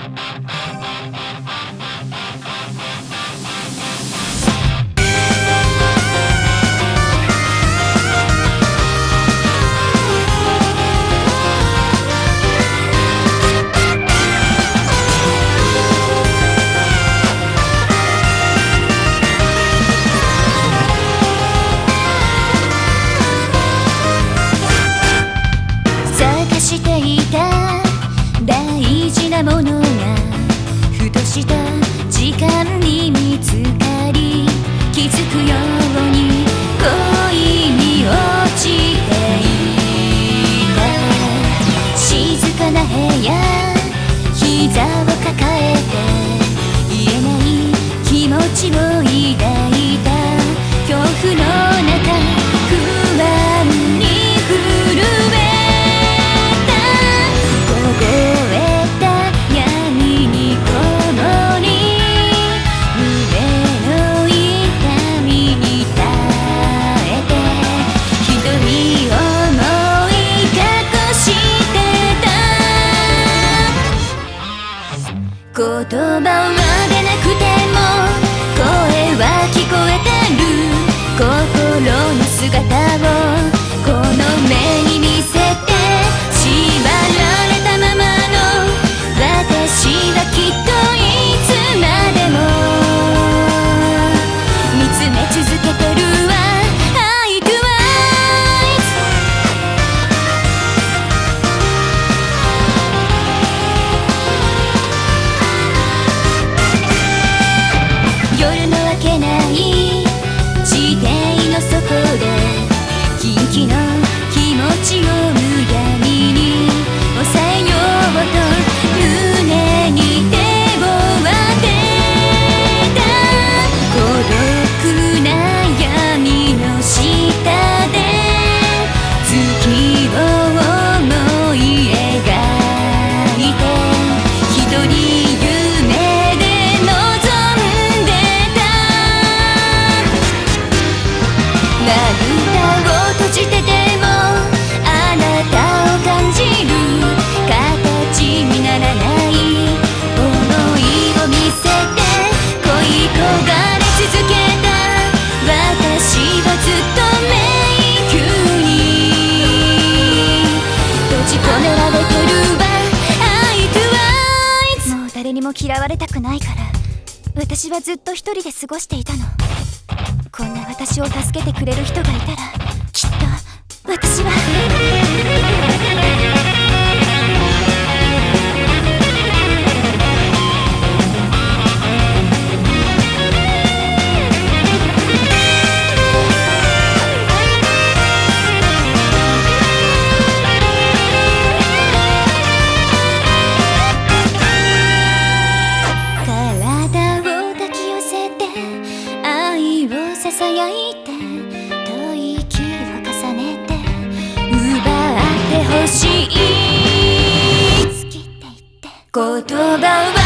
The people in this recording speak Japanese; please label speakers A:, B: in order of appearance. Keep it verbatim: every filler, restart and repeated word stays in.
A: していた大事なものがふとした時間に見つかり、気づくように恋に落ちていた。静かな部屋、膝を抱えて言えない気持ちを抱いた。恐怖の中不安に震え言葉は出なくても声は聞こえてる。心の姿をこの目に見せて、縛られたままの私はきっといつまでも見つめ続けてるわ。I do it。 夜の明けない地底の底でキンキの気持ちをむやみに抑えようと胸に手を当てた。孤独な闇の下で月を思い描いて、一人夢で望んでまぶたを閉じててもあなたを感じる。形にならない想いを見せて恋焦がれ続けた私はずっと迷宮に閉じ込められてるわ。I do it。 もう誰にも嫌われたくないから私はずっと一人で過ごしていたの。こんな私を助けてくれる人がいたらきっと私は体を抱き寄せて愛をささやいて吐息を重ねて奪ってほしい。好きって言って言葉は